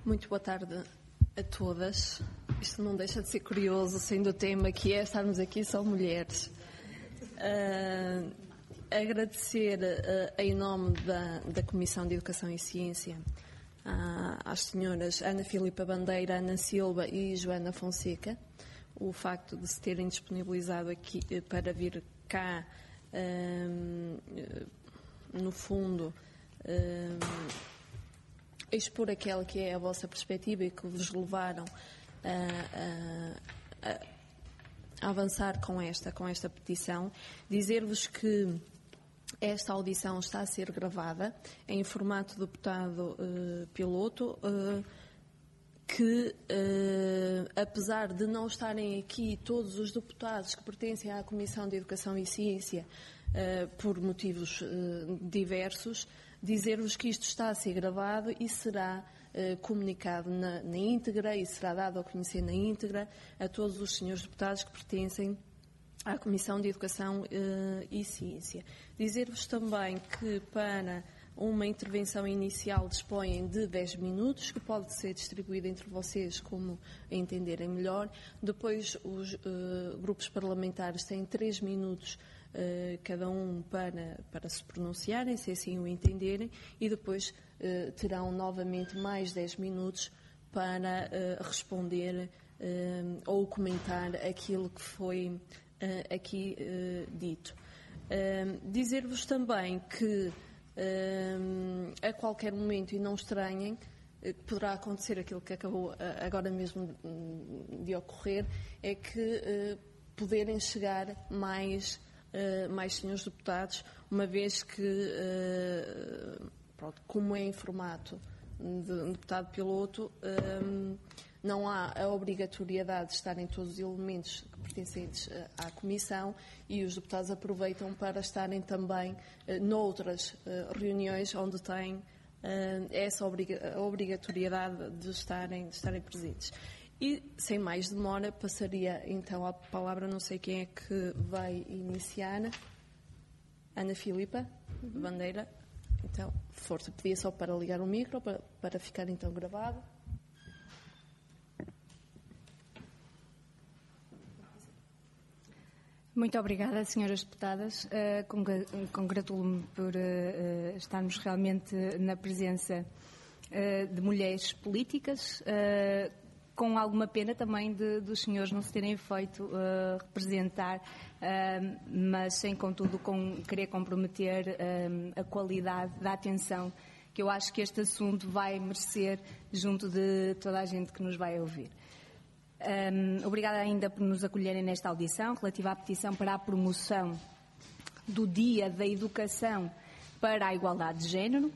Muito boa tarde a todas. Isto não deixa de ser curioso, sendo o tema que é estarmos aqui só mulheres. Agradecer em nome da Comissão de Educação e Ciência às senhoras Ana Filipa Bandeira, Ana Silva e Joana Fonseca o facto de se terem disponibilizado aqui para vir cá, no fundo, expor aquela que é a vossa perspectiva e que vos levaram a avançar com esta petição. Dizer-vos que esta audição está a ser gravada em formato deputado piloto, que apesar de não estarem aqui todos os deputados que pertencem à Comissão de Educação e Ciência por motivos diversos, dizer-vos que isto está a ser gravado e será comunicado na íntegra e será dado a conhecer na íntegra a todos os senhores deputados que pertencem à Comissão de Educação e Ciência. Dizer-vos também que para uma intervenção inicial dispõem de 10 minutos, que pode ser distribuída entre vocês como entenderem melhor. Depois os grupos parlamentares têm 3 minutos cada um para se pronunciarem, se assim o entenderem, e depois terão novamente mais 10 minutos para responder ou comentar aquilo que foi aqui dito. Dizer-vos também que a qualquer momento, e não estranhem, poderá acontecer aquilo que acabou agora mesmo de ocorrer, é que poderem chegar mais senhores deputados, uma vez que, como é em formato de deputado piloto, não há a obrigatoriedade de estarem todos os elementos pertencentes à Comissão e os deputados aproveitam para estarem também noutras reuniões onde têm essa obrigatoriedade de estarem presentes. E, sem mais demora, passaria então a palavra, não sei quem é que vai iniciar. Ana Filipa Bandeira. Então, força, pedia só para ligar o micro, para ficar então gravado. Muito obrigada, senhoras deputadas. Congratulo-me por estarmos realmente na presença de mulheres políticas, com alguma pena também dos senhores não se terem feito representar, mas sem, contudo, querer comprometer a qualidade da atenção que eu acho que este assunto vai merecer junto de toda a gente que nos vai ouvir. Obrigada ainda por nos acolherem nesta audição relativa à petição para a promoção do Dia da Educação para a Igualdade de Género.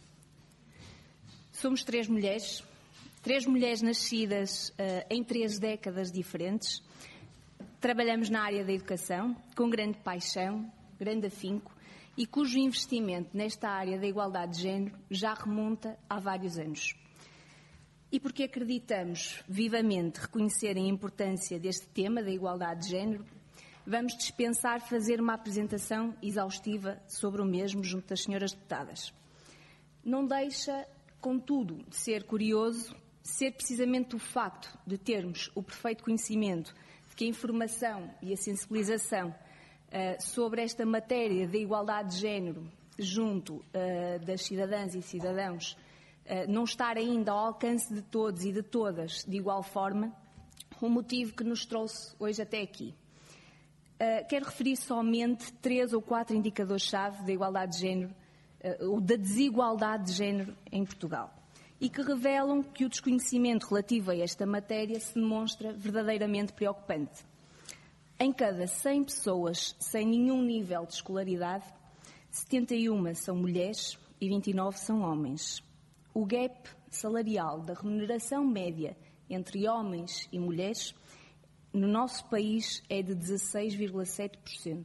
Somos três mulheres nascidas em 3 décadas diferentes. Trabalhamos na área da educação com grande paixão, grande afinco e cujo investimento nesta área da igualdade de género já remonta há vários anos. E porque acreditamos vivamente reconhecer a importância deste tema da igualdade de género, vamos dispensar fazer uma apresentação exaustiva sobre o mesmo junto das senhoras deputadas. Não deixa, contudo, de ser curioso ser precisamente o facto de termos o perfeito conhecimento de que a informação e a sensibilização sobre esta matéria da igualdade de género junto das cidadãs e cidadãos não estar ainda ao alcance de todos e de todas de igual forma, o motivo que nos trouxe hoje até aqui. Quero referir somente 3 ou 4 indicadores-chave da igualdade de género, ou da desigualdade de género em Portugal, e que revelam que o desconhecimento relativo a esta matéria se demonstra verdadeiramente preocupante. Em cada 100 pessoas sem nenhum nível de escolaridade, 71 são mulheres e 29 são homens. O gap salarial da remuneração média entre homens e mulheres no nosso país é de 16,7%.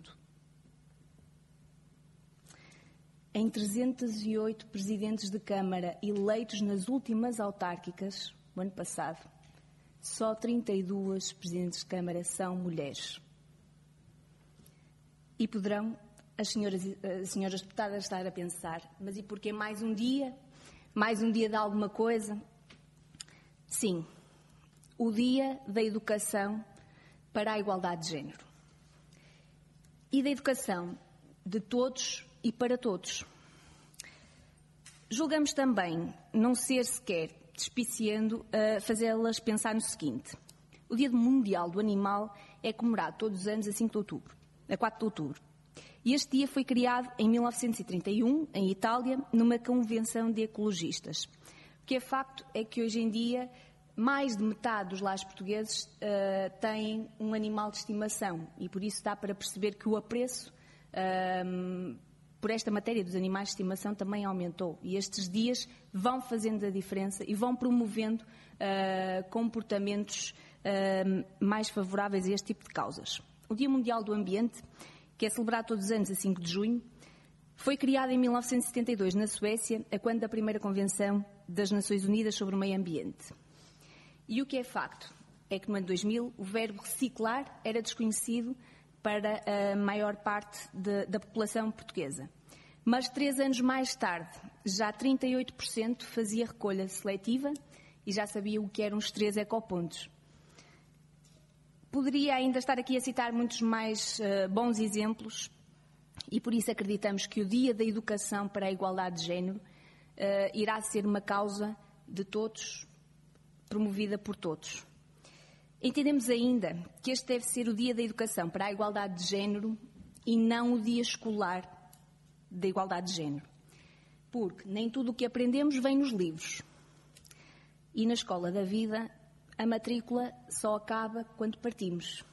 Em 308 presidentes de Câmara eleitos nas últimas autárquicas, o ano passado, só 32 presidentes de Câmara são mulheres. E poderão as senhoras deputadas estar a pensar, mas e porquê mais um dia? Mais um dia de alguma coisa? Sim, o Dia da Educação para a Igualdade de Género. E da educação de todos e para todos. Julgamos também não ser sequer despiciando a fazê-las pensar no seguinte. O Dia Mundial do Animal é comemorado todos os anos a 4 de outubro. E este dia foi criado em 1931, em Itália, numa convenção de ecologistas. O que é facto é que hoje em dia mais de metade dos lares portugueses têm um animal de estimação e por isso dá para perceber que o apreço por esta matéria dos animais de estimação também aumentou. E estes dias vão fazendo a diferença e vão promovendo comportamentos mais favoráveis a este tipo de causas. O Dia Mundial do Ambiente, que é celebrado todos os anos a 5 de junho, foi criado em 1972 na Suécia, a quando da primeira Convenção das Nações Unidas sobre o Meio Ambiente. E o que é facto é que no ano 2000 o verbo reciclar era desconhecido para a maior parte da população portuguesa. Mas 3 anos mais tarde, já 38% fazia recolha seletiva e já sabia o que eram os 3 ecopontos. Poderia ainda estar aqui a citar muitos mais bons exemplos e por isso acreditamos que o Dia da Educação para a Igualdade de Género irá ser uma causa de todos, promovida por todos. Entendemos ainda que este deve ser o Dia da Educação para a Igualdade de Género e não o Dia Escolar da Igualdade de Género. Porque nem tudo o que aprendemos vem nos livros. E na escola da vida, a matrícula só acaba quando partimos.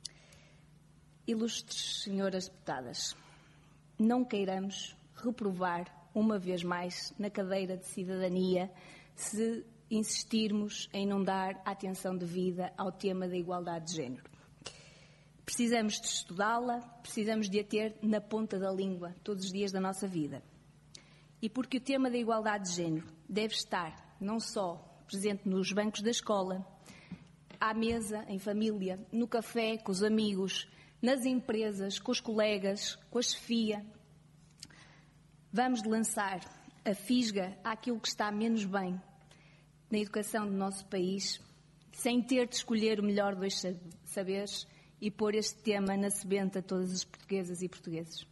Ilustres senhoras deputadas, não queiramos reprovar uma vez mais na cadeira de cidadania se insistirmos em não dar atenção devida ao tema da igualdade de género. Precisamos de estudá-la, precisamos de a ter na ponta da língua todos os dias da nossa vida. E porque o tema da igualdade de género deve estar não só presente nos bancos da escola, à mesa, em família, no café, com os amigos, nas empresas, com os colegas, com a chefia. Vamos lançar a fisga àquilo que está menos bem na educação do nosso país, sem ter de escolher o melhor dos saberes e pôr este tema na sebenta a todas as portuguesas e portugueses.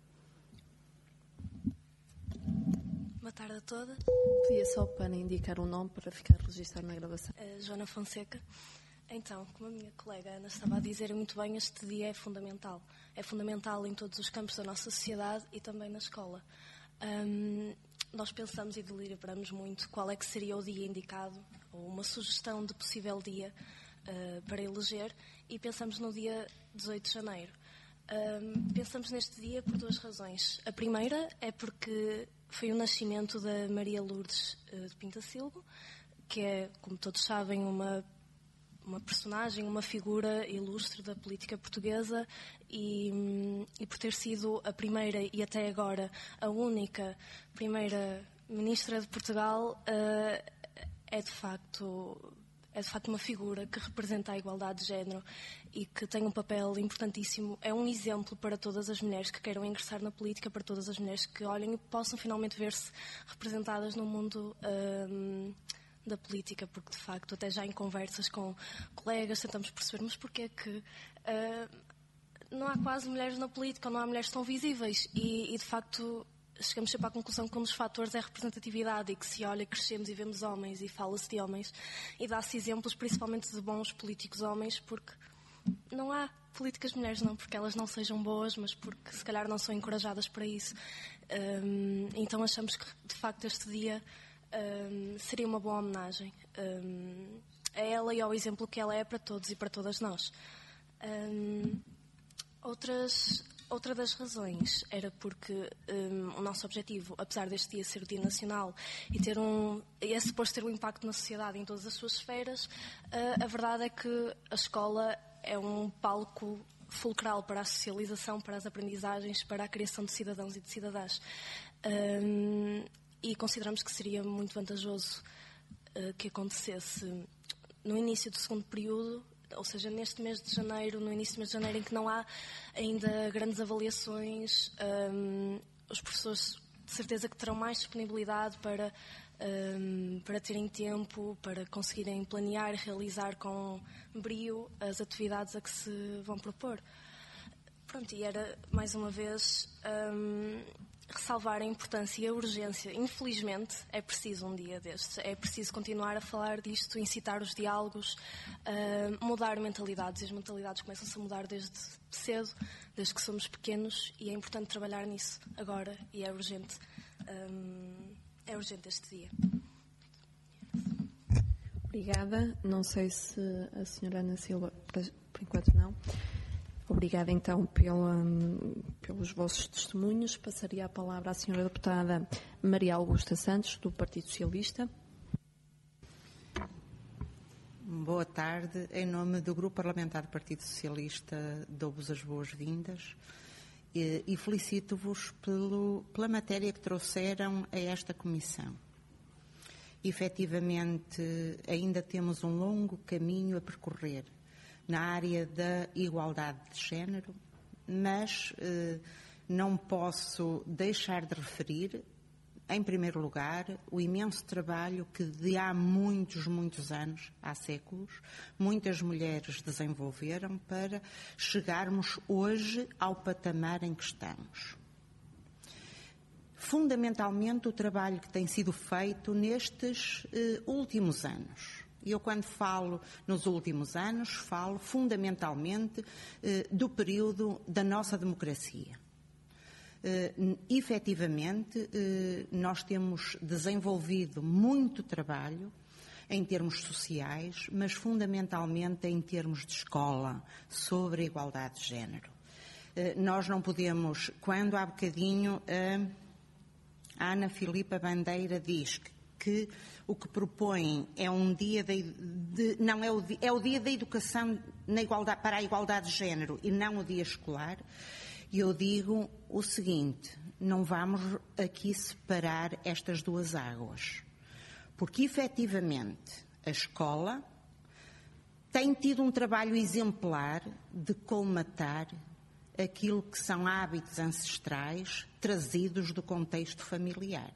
Boa tarde a todas. Pedia só para indicar um nome para ficar registado na gravação. Joana Fonseca. Então, como a minha colega Ana estava a dizer muito bem, este dia é fundamental. É fundamental em todos os campos da nossa sociedade e também na escola. Nós pensamos e deliberamos muito qual é que seria o dia indicado, ou uma sugestão de possível dia para eleger, e pensamos no dia 18 de janeiro. Pensamos neste dia por 2 razões. A primeira é porque foi o nascimento da Maria Lourdes de Pintacilgo, que é, como todos sabem, uma personagem, uma figura ilustre da política portuguesa e por ter sido a primeira e até agora a única primeira ministra de Portugal, é de facto uma figura que representa a igualdade de género e que tem um papel importantíssimo. É um exemplo para todas as mulheres que queiram ingressar na política, para todas as mulheres que olhem e possam finalmente ver-se representadas no mundo da política, porque de facto até já em conversas com colegas tentamos perceber, mas porquê que não há quase mulheres na política, ou não há mulheres tão visíveis e de facto chegamos sempre à conclusão que um dos fatores é a representatividade e que se olha, crescemos e vemos homens e fala-se de homens e dá-se exemplos principalmente de bons políticos homens, porque não há políticas mulheres, não porque elas não sejam boas, mas porque se calhar não são encorajadas para isso. Então achamos que de facto este dia seria uma boa homenagem a ela e ao exemplo que ela é para todos e para todas nós. Outra das razões era porque o nosso objetivo, apesar deste dia ser o Dia Nacional e é suposto ter um impacto na sociedade em todas as suas esferas, a verdade é que a escola é um palco fulcral para a socialização, para as aprendizagens, para a criação de cidadãos e de cidadãs. E consideramos que seria muito vantajoso que acontecesse no início do segundo período, ou seja, neste mês de janeiro, no início do mês de janeiro, em que não há ainda grandes avaliações, os professores de certeza que terão mais disponibilidade para terem tempo, para conseguirem planear e realizar com brio as atividades a que se vão propor. Pronto, e era, mais uma vez, ressalvar a importância e a urgência. Infelizmente, é preciso um dia destes. É preciso continuar a falar disto, incitar os diálogos, mudar mentalidades. E as mentalidades começam-se a mudar desde cedo, desde que somos pequenos, e é importante trabalhar nisso agora, e é urgente. É urgente este dia. Obrigada. Não sei se a senhora Ana Silva, por enquanto não. Obrigada, então, pelos vossos testemunhos. Passaria a palavra à senhora deputada Maria Augusta Santos, do Partido Socialista. Boa tarde. Em nome do Grupo Parlamentar do Partido Socialista, dou-vos as boas-vindas e felicito-vos pela matéria que trouxeram a esta comissão. Efetivamente, ainda temos um longo caminho a percorrer na área da igualdade de género, mas não posso deixar de referir, em primeiro lugar, o imenso trabalho que de há muitos anos, há séculos, muitas mulheres desenvolveram para chegarmos hoje ao patamar em que estamos. Fundamentalmente, o trabalho que tem sido feito nestes últimos anos. E eu, quando falo nos últimos anos, falo fundamentalmente do período da nossa democracia. Efetivamente, nós temos desenvolvido muito trabalho em termos sociais, mas fundamentalmente em termos de escola, sobre a igualdade de género. Nós não podemos, quando há bocadinho a Ana Filipa Bandeira diz que o que propõem é um dia é o dia da educação para a igualdade de género e não o dia escolar. E eu digo o seguinte: não vamos aqui separar estas duas águas, porque efetivamente a escola tem tido um trabalho exemplar de colmatar aquilo que são hábitos ancestrais trazidos do contexto familiar.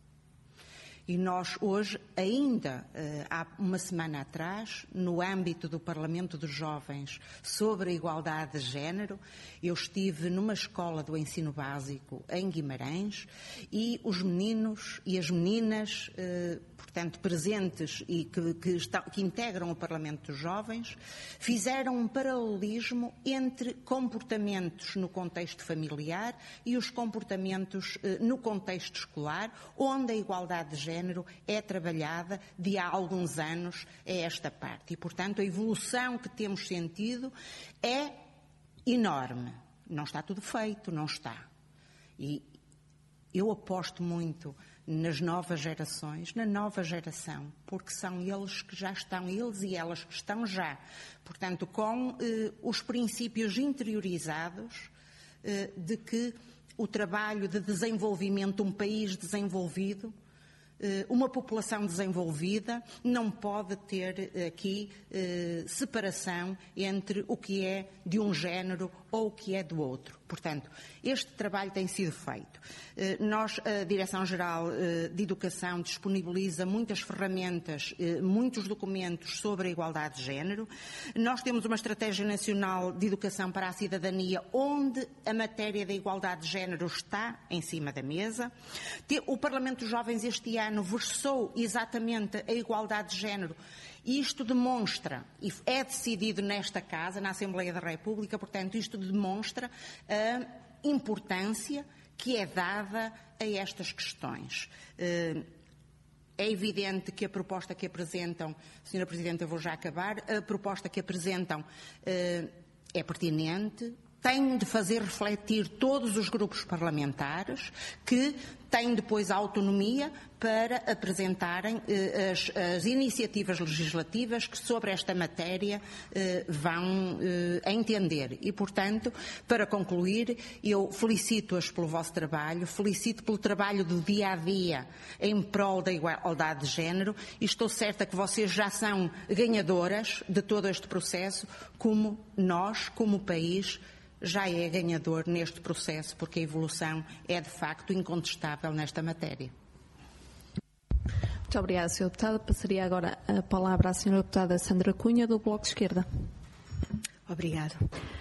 E nós hoje, ainda há uma semana atrás, no âmbito do Parlamento dos Jovens sobre a igualdade de género, eu estive numa escola do ensino básico em Guimarães e os meninos e as meninas, portanto, presentes e que integram o Parlamento dos Jovens, fizeram um paralelismo entre comportamentos no contexto familiar e os comportamentos no contexto escolar, onde a igualdade de género é trabalhada de há alguns anos a esta parte. E, portanto, a evolução que temos sentido é enorme. Não está tudo feito, não está. E eu aposto muito nas novas gerações, na nova geração, porque são eles que já estão, eles e elas que estão já, portanto, com os princípios interiorizados de que o trabalho de desenvolvimento, um país desenvolvido, uma população desenvolvida não pode ter aqui separação entre o que é de um género ou o que é do outro. Portanto, este trabalho tem sido feito. Nós, a Direção-Geral de Educação, disponibiliza muitas ferramentas, muitos documentos sobre a igualdade de género. Nós temos uma Estratégia Nacional de Educação para a Cidadania, onde a matéria da igualdade de género está em cima da mesa. O Parlamento dos Jovens este ano versou exatamente a igualdade de género. Isto demonstra, e é decidido nesta Casa, na Assembleia da República, portanto, isto demonstra a importância que é dada a estas questões. É evidente que a proposta que apresentam, Sra. Presidente, eu vou já acabar, a proposta que apresentam é pertinente, tem de fazer refletir todos os grupos parlamentares que têm depois a autonomia para apresentarem as iniciativas legislativas que sobre esta matéria vão entender. E, portanto, para concluir, eu felicito-as pelo vosso trabalho, felicito pelo trabalho do dia-a-dia em prol da igualdade de género e estou certa que vocês já são ganhadoras de todo este processo, como nós, como país, já é ganhador neste processo, porque a evolução é de facto incontestável nesta matéria. Muito obrigada, Sra. Deputada. Passaria agora a palavra à Sra. Deputada Sandra Cunha, do Bloco de Esquerda. Obrigado.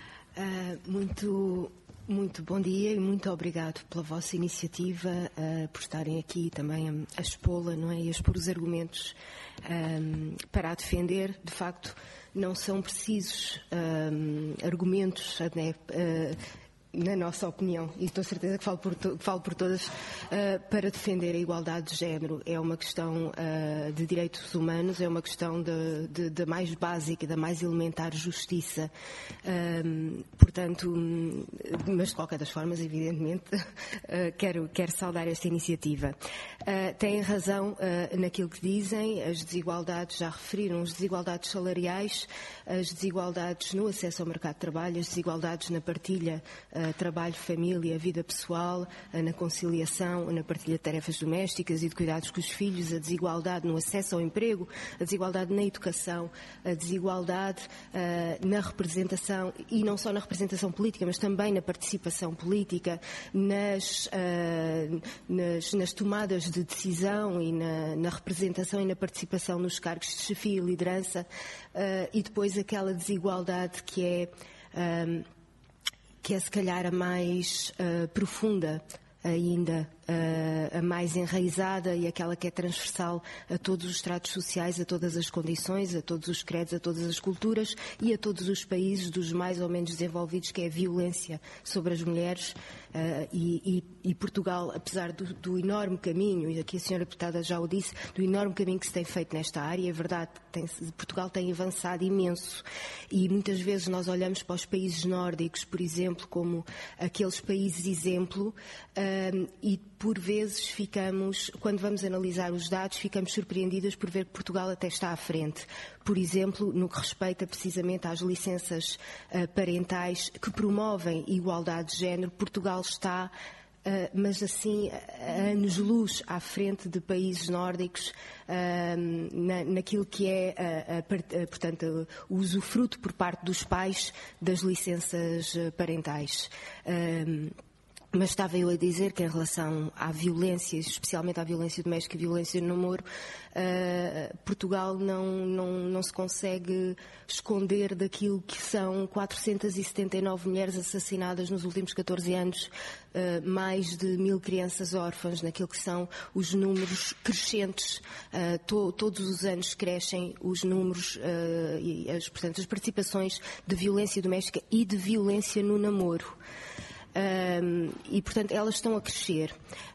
Muito bom dia e muito obrigado pela vossa iniciativa, por estarem aqui também a expô-la, não é? E a expor os argumentos para a defender. De facto, não são precisos argumentos, na nossa opinião, e estou certeza que falo por todas, para defender a igualdade de género. É uma questão de direitos humanos, é uma questão da mais básica, da mais elementar justiça. Portanto, mas de qualquer das formas, evidentemente, quero saudar esta iniciativa. Têm razão naquilo que dizem, as desigualdades, já referiram, as desigualdades salariais, as desigualdades no acesso ao mercado de trabalho, as desigualdades na partilha trabalho, família, vida pessoal, na conciliação, na partilha de tarefas domésticas e de cuidados com os filhos, a desigualdade no acesso ao emprego, a desigualdade na educação, a desigualdade na representação, e não só na representação política, mas também na participação política, nas tomadas de decisão e na representação e na participação nos cargos de chefia e liderança, e depois aquela desigualdade que é se calhar a mais profunda ainda, a mais enraizada e aquela que é transversal a todos os estratos sociais, a todas as condições, a todos os credos, a todas as culturas e a todos os países dos mais ou menos desenvolvidos, que é a violência sobre as mulheres. E Portugal, apesar do enorme caminho, e aqui a Sra. Deputada já o disse, do enorme caminho que se tem feito nesta área, é verdade que Portugal tem avançado imenso, e muitas vezes nós olhamos para os países nórdicos, por exemplo, como aqueles países exemplo, e por vezes quando vamos analisar os dados, ficamos surpreendidas por ver que Portugal até está à frente. Por exemplo, no que respeita precisamente às licenças parentais que promovem igualdade de género, Portugal está, mas assim, a anos-luz à frente de países nórdicos, naquilo que é, portanto, o usufruto por parte dos pais das licenças parentais. Mas estava eu a dizer que em relação à violência, especialmente à violência doméstica e violência no namoro, Portugal não se consegue esconder daquilo que são 479 mulheres assassinadas nos últimos 14 anos, mais de 1000 crianças órfãs, naquilo que são os números crescentes. Todos os anos crescem os números, portanto, as participações de violência doméstica e de violência no namoro. E, portanto, elas estão a crescer.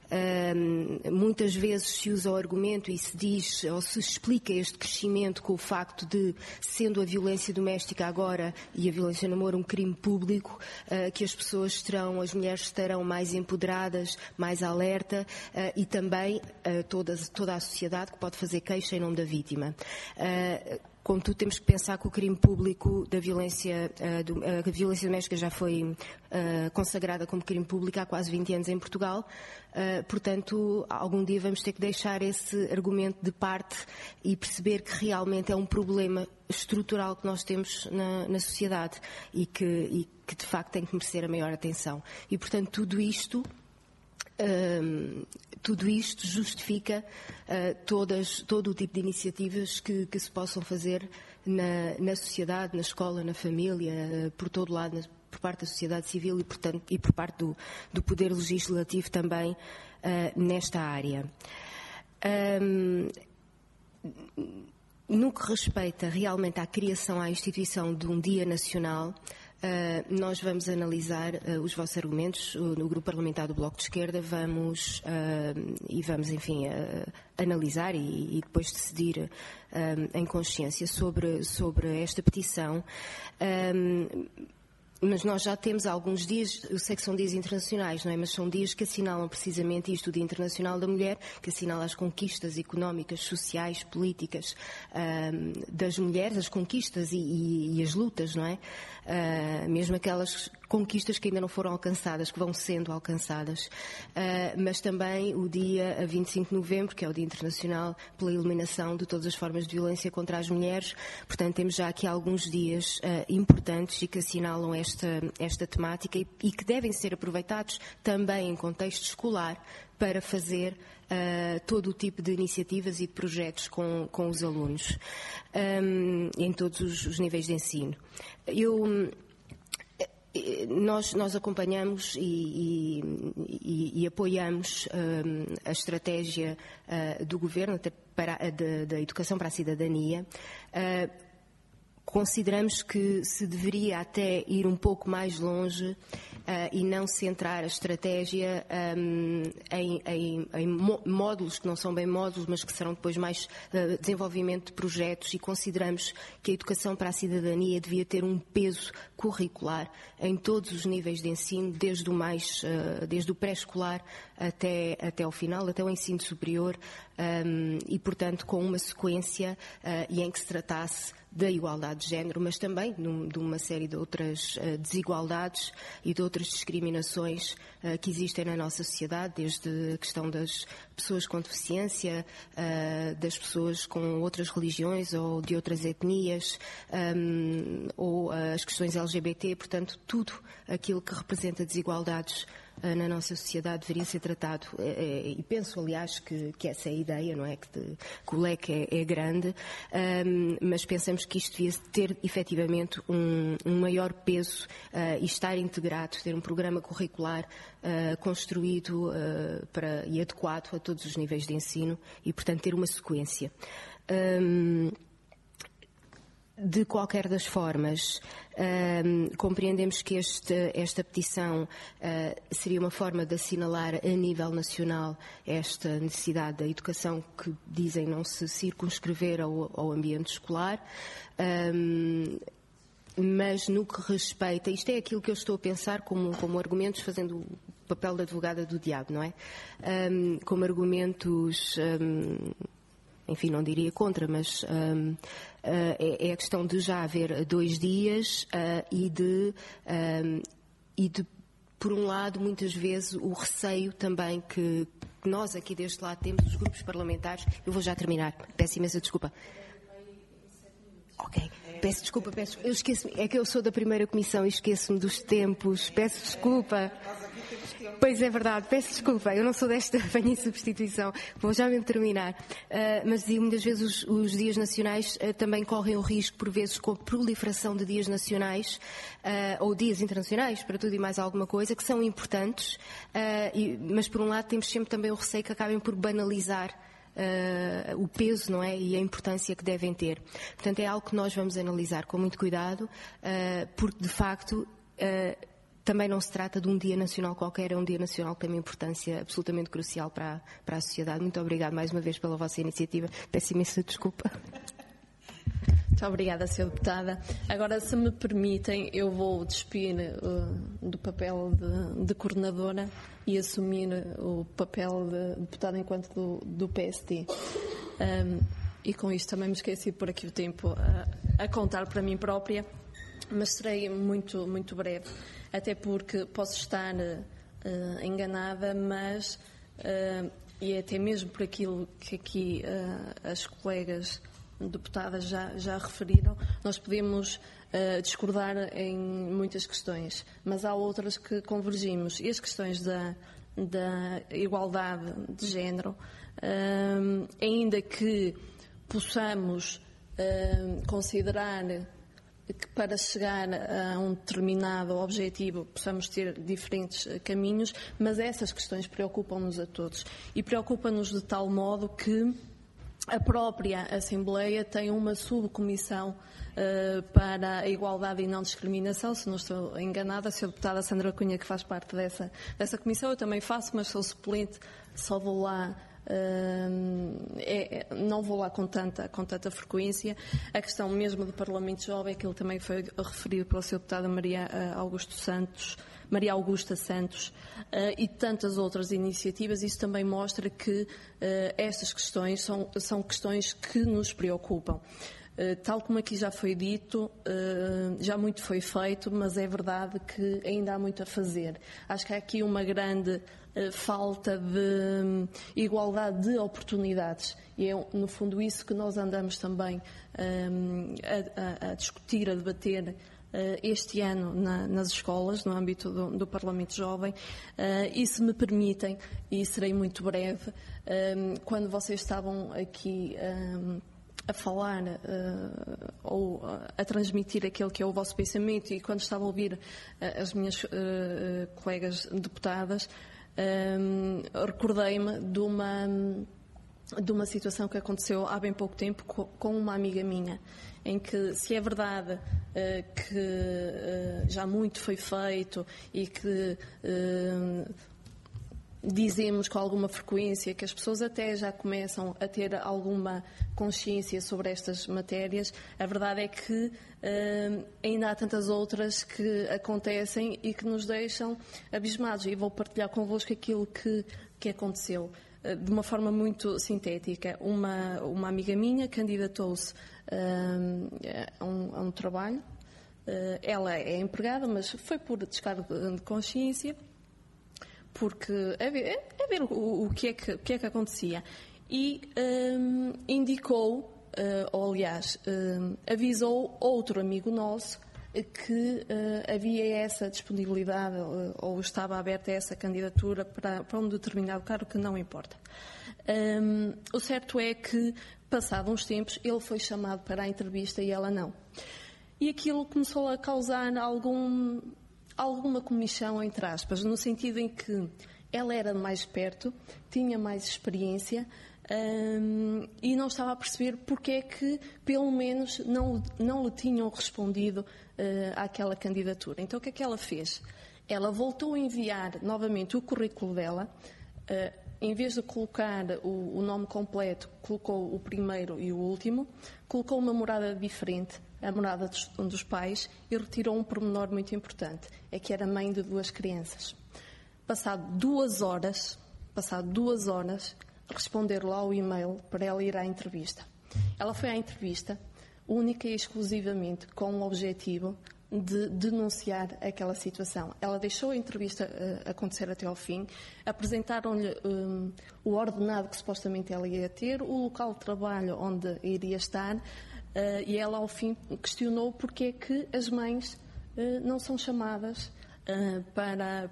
Muitas vezes se usa o argumento e se diz, ou se explica este crescimento com o facto de, sendo a violência doméstica agora e a violência no namoro um crime público, que as mulheres estarão mais empoderadas, mais alerta, e também toda a sociedade que pode fazer queixa em nome da vítima. Contudo, temos que pensar que o crime público da violência, a violência doméstica já foi consagrada como crime público há quase 20 anos em Portugal. Portanto, algum dia vamos ter que deixar esse argumento de parte e perceber que realmente é um problema estrutural que nós temos na sociedade e que de facto tem que merecer a maior atenção. E, portanto, tudo isto justifica todo o tipo de iniciativas que se possam fazer na sociedade, na escola, na família, por todo lado, por parte da sociedade civil e por parte do Poder Legislativo também nesta área. No que respeita realmente à criação, à instituição de um Dia Nacional, nós vamos analisar os vossos argumentos, no Grupo Parlamentar do Bloco de Esquerda, vamos, enfim, analisar e depois decidir em consciência sobre esta petição. Mas nós já temos alguns dias, eu sei que são dias internacionais, não é? Mas são dias que assinalam precisamente isto, o Dia Internacional da Mulher, que assinala as conquistas económicas, sociais, políticas das mulheres, as conquistas e as lutas, não é? Mesmo aquelas conquistas que ainda não foram alcançadas, que vão sendo alcançadas. Mas também o dia 25 de novembro, que é o Dia Internacional pela Eliminação de todas as formas de violência contra as mulheres. Portanto, temos já aqui alguns dias importantes e que assinalam esta esta temática e que devem ser aproveitados também em contexto escolar para fazer todo o tipo de iniciativas e de projetos com os alunos, em todos os níveis de ensino. Nós acompanhamos e apoiamos a estratégia do Governo da Educação para a Cidadania. Consideramos que se deveria até ir um pouco mais longe e não centrar a estratégia em módulos que não são bem módulos, mas que serão depois mais desenvolvimento de projetos, e consideramos que a educação para a cidadania devia ter um peso curricular em todos os níveis de ensino, desde o pré-escolar até ao final, até o ensino superior, e, portanto, com uma sequência e em que se tratasse da igualdade de género, mas também de uma série de outras desigualdades e de outras discriminações que existem na nossa sociedade, desde a questão das pessoas com deficiência, das pessoas com outras religiões ou de outras etnias, ou as questões LGBT, portanto, tudo aquilo que representa desigualdades na nossa sociedade deveria ser tratado, e penso, aliás, que essa é a ideia, não é? Que o leque é grande, mas pensamos que isto devia ter efetivamente um maior peso e estar integrado, ter um programa curricular construído e adequado a todos os níveis de ensino e, portanto, ter uma sequência. De qualquer das formas, compreendemos que esta petição seria uma forma de assinalar a nível nacional esta necessidade da educação que dizem não se circunscrever ao ambiente escolar, mas no que respeita, isto é aquilo que eu estou a pensar como argumentos, fazendo o papel da advogada do diabo, não é? Como argumentos... enfim, não diria contra, mas é a questão de já haver 2 dias e de, por um lado, muitas vezes o receio também que nós aqui deste lado temos, os grupos parlamentares. Eu vou já terminar, peço imensa desculpa. Ok, peço desculpa, eu esqueço-me, é que eu sou da primeira comissão e esqueço-me dos tempos, peço desculpa. Pois é verdade, peço desculpa, eu não sou desta, venho em substituição, vou já mesmo terminar. Mas digo, muitas vezes os dias nacionais também correm o risco, por vezes, com a proliferação de dias nacionais ou dias internacionais, para tudo e mais alguma coisa, que são importantes, mas por um lado temos sempre também o receio que acabem por banalizar o peso, não é? E a importância que devem ter. Portanto, é algo que nós vamos analisar com muito cuidado, porque de facto também não se trata de um dia nacional qualquer, é um dia nacional que tem uma importância absolutamente crucial para a sociedade. Muito obrigada mais uma vez pela vossa iniciativa. Peço imensa desculpa. Muito obrigada, Sra. Deputada. Agora, se me permitem, eu vou despir do papel de coordenadora e assumir o papel de deputada enquanto do PSD. E com isto também me esqueci de pôr aqui o tempo a contar para mim própria, mas serei muito, muito breve, até porque posso estar enganada, mas, e até mesmo por aquilo que aqui as colegas deputadas já referiram, nós podemos discordar em muitas questões, mas há outras que convergimos. E as questões da igualdade de género, ainda que possamos considerar que para chegar a um determinado objetivo possamos ter diferentes caminhos, mas essas questões preocupam-nos a todos. E preocupam-nos de tal modo que a própria Assembleia tem uma subcomissão para a igualdade e não discriminação, se não estou enganada, a Sra. Deputada Sandra Cunha, que faz parte dessa comissão, eu também faço, mas sou suplente, só vou lá, não vou lá com tanta frequência. A questão mesmo do Parlamento Jovem, aquilo também foi referido pela Sra. Deputada Maria Augusta Santos, e tantas outras iniciativas. Isso também mostra que estas questões são questões que nos preocupam. Tal como aqui já foi dito, já muito foi feito, mas é verdade que ainda há muito a fazer. Acho que há aqui uma grande falta de igualdade de oportunidades e é no fundo isso que nós andamos também a discutir, a debater este ano nas escolas, no âmbito do Parlamento Jovem, e se me permitem, e serei muito breve, quando vocês estavam aqui a falar ou a transmitir aquilo que é o vosso pensamento, e quando estava a ouvir as minhas colegas deputadas, recordei-me de uma situação que aconteceu há bem pouco tempo com uma amiga minha, em que, se é verdade que já muito foi feito e que dizemos com alguma frequência que as pessoas até já começam a ter alguma consciência sobre estas matérias, a verdade é que ainda há tantas outras que acontecem e que nos deixam abismados. E vou partilhar convosco aquilo que aconteceu. De uma forma muito sintética, uma amiga minha candidatou-se a um trabalho. Ela é empregada, mas foi por descargo de consciência, porque a ver o que é que acontecia. E indicou, ou aliás, avisou outro amigo nosso que havia essa disponibilidade ou estava aberta essa candidatura para um determinado cargo, que não importa. O certo é que, passado uns tempos, ele foi chamado para a entrevista e ela não. E aquilo começou a causar alguma comichão, entre aspas, no sentido em que ela era mais perto, tinha mais experiência, e não estava a perceber porque é que, pelo menos, não lhe tinham respondido àquela candidatura. Então, o que é que ela fez? Ela voltou a enviar novamente o currículo dela, em vez de colocar o nome completo, colocou o primeiro e o último, colocou uma morada diferente, a morada dos pais, e retirou um pormenor muito importante, é que era mãe de 2 crianças. Passado 2 horas, responder lá o e-mail para ela ir à entrevista. Ela foi à entrevista única e exclusivamente com o objetivo de denunciar aquela situação. Ela deixou a entrevista acontecer até ao fim, apresentaram-lhe o ordenado que supostamente ela ia ter, o local de trabalho onde iria estar, e ela ao fim questionou porque é que as mães não são chamadas para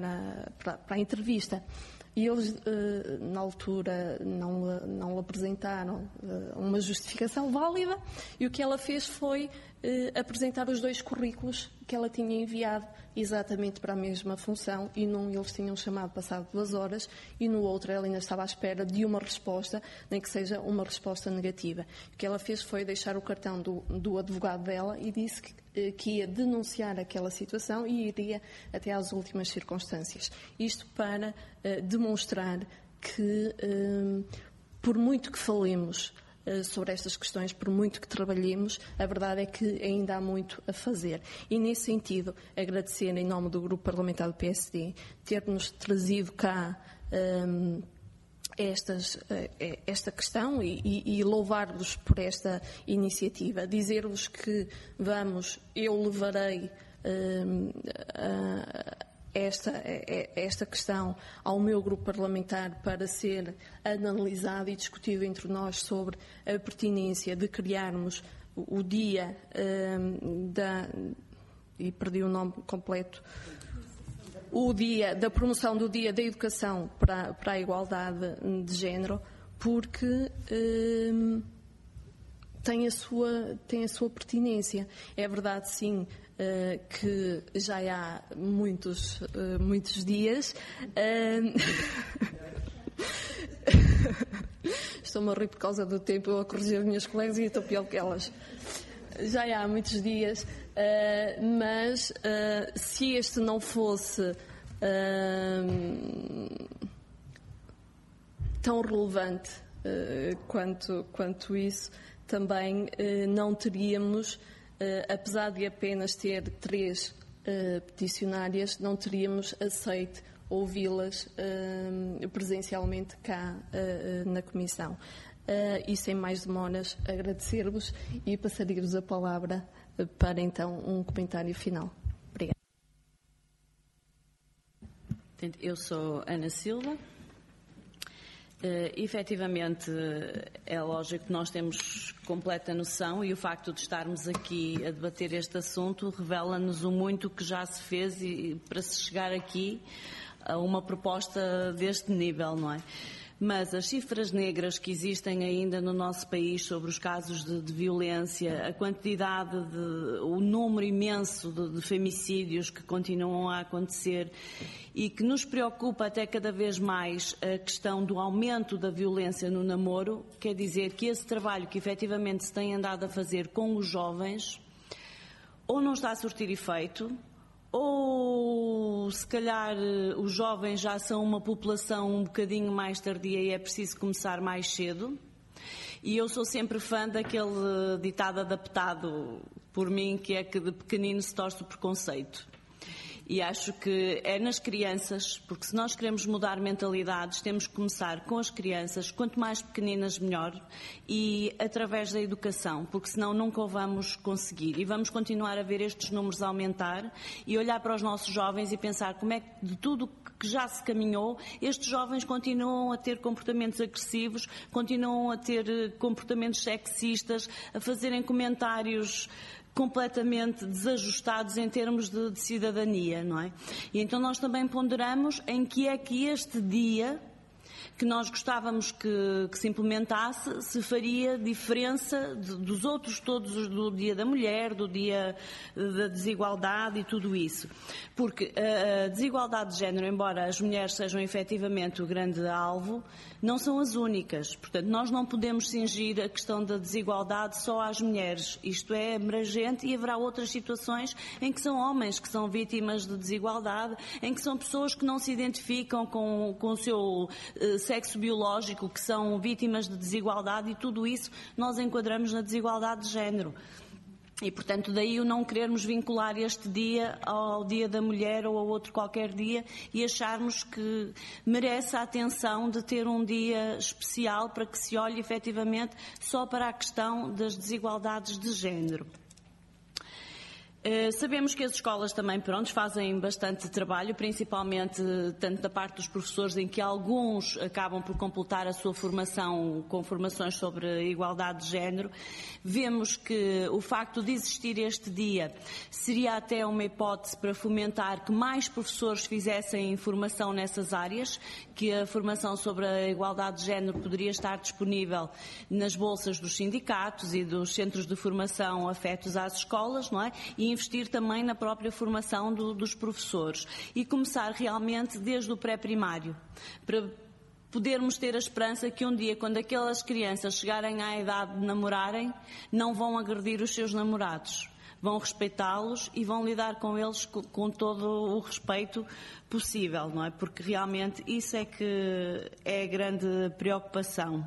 a entrevista. E eles, na altura, não lhe apresentaram uma justificação válida, e o que ela fez foi apresentar os 2 currículos que ela tinha enviado exatamente para a mesma função, e num eles tinham chamado passado 2 horas, e no outro ela ainda estava à espera de uma resposta, nem que seja uma resposta negativa. O que ela fez foi deixar o cartão do advogado dela e disse que ia denunciar aquela situação e iria até às últimas circunstâncias. Isto para demonstrar que, por muito que falemos sobre estas questões, por muito que trabalhemos, a verdade é que ainda há muito a fazer. E, nesse sentido, agradecer em nome do Grupo Parlamentar do PSD ter-nos trazido cá esta questão e louvar-vos por esta iniciativa. Dizer-vos que eu levarei esta questão ao meu grupo parlamentar para ser analisado e discutido entre nós sobre a pertinência de criarmos o dia e perdi o nome completo, o dia da promoção do Dia da Educação para a Igualdade de Género, porque tem a sua pertinência. É verdade, sim, que já há muitos dias. Estou-me a rir por causa do tempo, eu a corrigir as minhas colegas e estou pior que elas. Já há muitos dias, mas se este não fosse tão relevante quanto isso, também não teríamos, apesar de apenas ter 3 peticionárias, não teríamos aceito ouvi-las presencialmente cá na Comissão. E sem mais demoras, agradecer-vos e passar-lhes a palavra para então um comentário final. Obrigada. Eu sou Ana Silva, Efetivamente, é lógico que nós temos completa noção e o facto de estarmos aqui a debater este assunto revela-nos o muito que já se fez para se chegar aqui a uma proposta deste nível, não é? Mas as cifras negras que existem ainda no nosso país sobre os casos de violência, a quantidade, o número imenso de femicídios que continuam a acontecer e que nos preocupa até cada vez mais a questão do aumento da violência no namoro, quer dizer que esse trabalho que efetivamente se tem andado a fazer com os jovens ou não está a surtir efeito, ou se calhar os jovens já são uma população um bocadinho mais tardia e é preciso começar mais cedo. E eu sou sempre fã daquele ditado adaptado por mim, que é que de pequenino se torce o preconceito. E acho que é nas crianças, porque se nós queremos mudar mentalidades, temos que começar com as crianças, quanto mais pequeninas melhor, e através da educação, porque senão nunca o vamos conseguir. E vamos continuar a ver estes números aumentar e olhar para os nossos jovens e pensar como é que de tudo que já se caminhou, estes jovens continuam a ter comportamentos agressivos, continuam a ter comportamentos sexistas, a fazerem comentários completamente desajustados em termos de cidadania, não é? E então nós também ponderamos em que é que este dia que nós gostávamos que se implementasse se faria diferença dos outros todos, do Dia da Mulher, do Dia da Desigualdade e tudo isso. Porque a desigualdade de género, embora as mulheres sejam efetivamente o grande alvo, não são as únicas. Portanto, nós não podemos cingir a questão da desigualdade só às mulheres. Isto é abrangente e haverá outras situações em que são homens que são vítimas de desigualdade, em que são pessoas que não se identificam com o seu sexo biológico, que são vítimas de desigualdade, e tudo isso nós enquadramos na desigualdade de género. E, portanto, daí o não querermos vincular este dia ao Dia da Mulher ou a outro qualquer dia e acharmos que merece a atenção de ter um dia especial para que se olhe efetivamente só para a questão das desigualdades de género. Sabemos que as escolas também, fazem bastante trabalho, principalmente tanto da parte dos professores, em que alguns acabam por completar a sua formação com formações sobre a igualdade de género. Vemos que o facto de existir este dia seria até uma hipótese para fomentar que mais professores fizessem formação nessas áreas, que a formação sobre a igualdade de género poderia estar disponível nas bolsas dos sindicatos e dos centros de formação afetos às escolas, não é? E investir também na própria formação dos professores e começar realmente desde o pré-primário, para podermos ter a esperança que um dia, quando aquelas crianças chegarem à idade de namorarem, não vão agredir os seus namorados. Vão respeitá-los e vão lidar com eles com todo o respeito possível, não é? Porque realmente isso é que é a grande preocupação.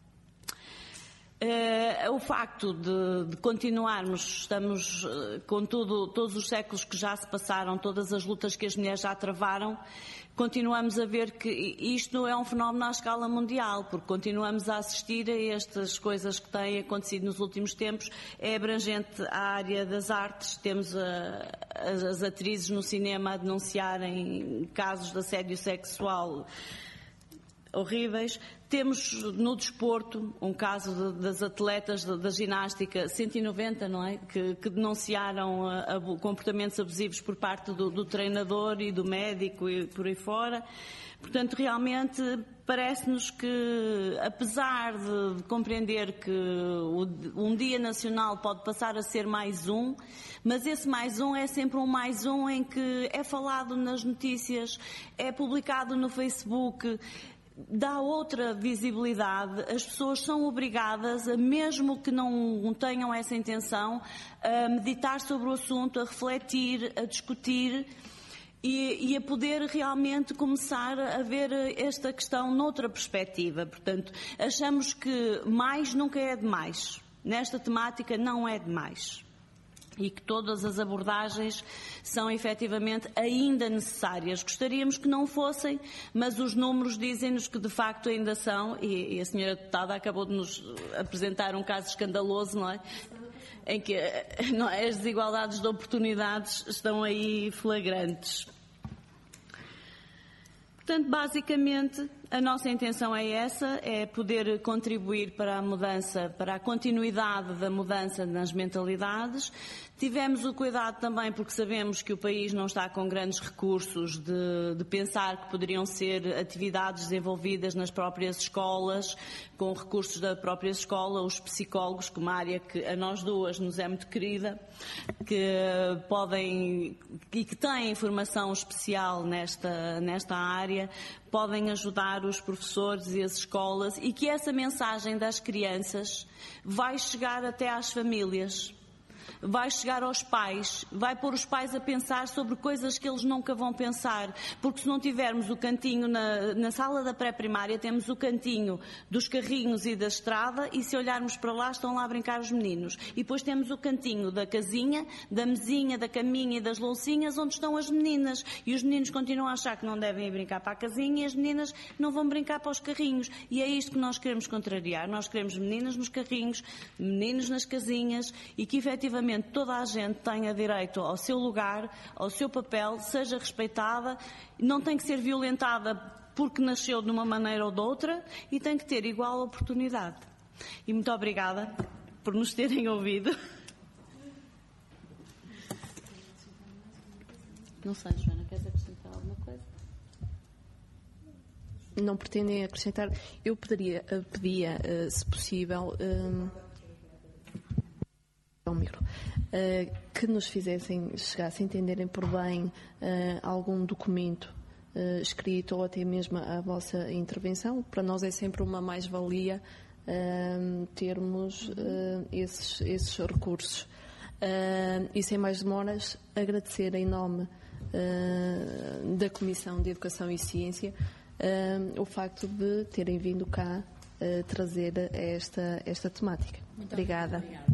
O facto de continuarmos, estamos com todos os séculos que já se passaram, todas as lutas que as mulheres já travaram, continuamos a ver que isto é um fenómeno à escala mundial, porque continuamos a assistir a estas coisas que têm acontecido nos últimos tempos. É abrangente a área das artes, temos as atrizes no cinema a denunciarem casos de assédio sexual horríveis. Temos no desporto um caso das atletas da ginástica 190, não é? Que denunciaram comportamentos abusivos por parte do treinador e do médico e por aí fora. Portanto, realmente parece-nos que, apesar de compreender que um dia nacional pode passar a ser mais um, mas esse mais um é sempre um mais um em que é falado nas notícias, é publicado no Facebook, dá outra visibilidade. As pessoas são obrigadas, mesmo que não tenham essa intenção, a meditar sobre o assunto, a refletir, a discutir e a poder realmente começar a ver esta questão noutra perspectiva. Portanto, achamos que mais nunca é demais. Nesta temática não é demais. E que todas as abordagens são efetivamente ainda necessárias. Gostaríamos que não fossem, mas os números dizem-nos que de facto ainda são, e a senhora deputada acabou de nos apresentar um caso escandaloso, não é? Em que as desigualdades de oportunidades estão aí flagrantes. Portanto, basicamente, A nossa intenção é essa, é poder contribuir para a mudança, para a continuidade da mudança nas mentalidades. Tivemos o cuidado também, porque sabemos que o país não está com grandes recursos, de pensar que poderiam ser atividades desenvolvidas nas próprias escolas, com recursos da própria escola, os psicólogos, que é uma área que a nós duas nos é muito querida, que podem e que têm formação especial nesta área, podem ajudar os professores e as escolas, e que essa mensagem das crianças vai chegar até às famílias. Vai chegar aos pais, vai pôr os pais a pensar sobre coisas que eles nunca vão pensar, porque se não tivermos o cantinho na sala da pré-primária, temos o cantinho dos carrinhos e da estrada, e se olharmos para lá estão lá a brincar os meninos. E depois temos o cantinho da casinha, da mesinha, da caminha e das loucinhas, onde estão as meninas, e os meninos continuam a achar que não devem ir brincar para a casinha, e as meninas não vão brincar para os carrinhos, e é isto que nós queremos contrariar. Nós queremos meninas nos carrinhos, meninos nas casinhas, e que efetivamente toda a gente tenha direito ao seu lugar, ao seu papel, seja respeitada, não tem que ser violentada porque nasceu de uma maneira ou de outra, e tem que ter igual oportunidade. E muito obrigada por nos terem ouvido. Não sei, Joana, queres acrescentar alguma coisa? Não pretendem acrescentar. Eu pedia, se possível, que nos fizessem chegar, se entenderem por bem, algum documento escrito ou até mesmo a vossa intervenção. Para nós é sempre uma mais-valia termos esses recursos. E sem mais demoras, agradecer em nome da Comissão de Educação e Ciência o facto de terem vindo cá trazer esta temática. Muito obrigada.